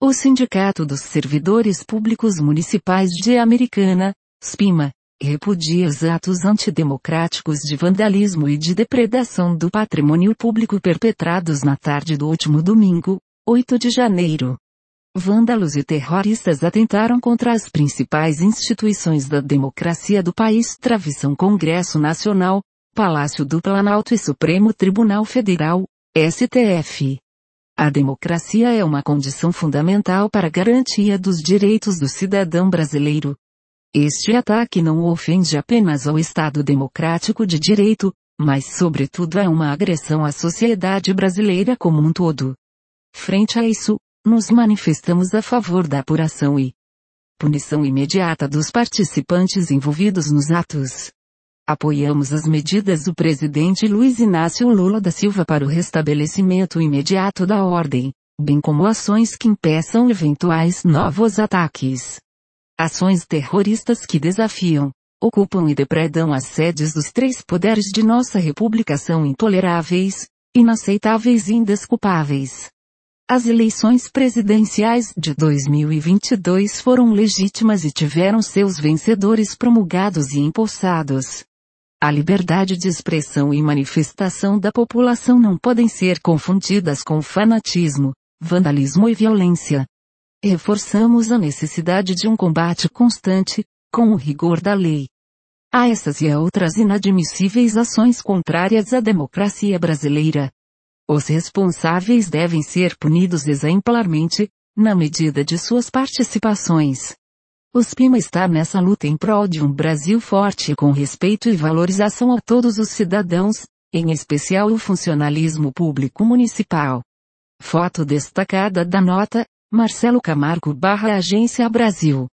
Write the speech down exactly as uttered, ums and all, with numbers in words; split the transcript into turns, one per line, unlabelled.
O Sindicato dos Servidores Públicos Municipais de Americana, SPIMA, repudia os atos antidemocráticos de vandalismo e de depredação do patrimônio público perpetrados na tarde do último domingo, oito de janeiro. Vândalos e terroristas atentaram contra as principais instituições da democracia do país: Travessão Congresso Nacional, Palácio do Planalto e Supremo Tribunal Federal, S T F. A democracia é uma condição fundamental para a garantia dos direitos do cidadão brasileiro. Este ataque não ofende apenas ao Estado democrático de direito, mas sobretudo é uma agressão à sociedade brasileira como um todo. Frente a isso, nos manifestamos a favor da apuração e punição imediata dos participantes envolvidos nos atos. Apoiamos as medidas do presidente Luiz Inácio Lula da Silva para o restabelecimento imediato da ordem, bem como ações que impeçam eventuais novos ataques. Ações terroristas que desafiam, ocupam e depredam as sedes dos três poderes de nossa república são intoleráveis, inaceitáveis e indesculpáveis. As eleições presidenciais de dois mil e vinte e dois foram legítimas e tiveram seus vencedores promulgados e impulsados. A liberdade de expressão e manifestação da população não podem ser confundidas com fanatismo, vandalismo e violência. Reforçamos a necessidade de um combate constante, com o rigor da lei, a essas e a outras inadmissíveis ações contrárias à democracia brasileira. Os responsáveis devem ser punidos exemplarmente, na medida de suas participações. O SPIMA está nessa luta em prol de um Brasil forte com respeito e valorização a todos os cidadãos, em especial o funcionalismo público municipal. Foto destacada da nota, Marcelo Camargo barra Agência Brasil.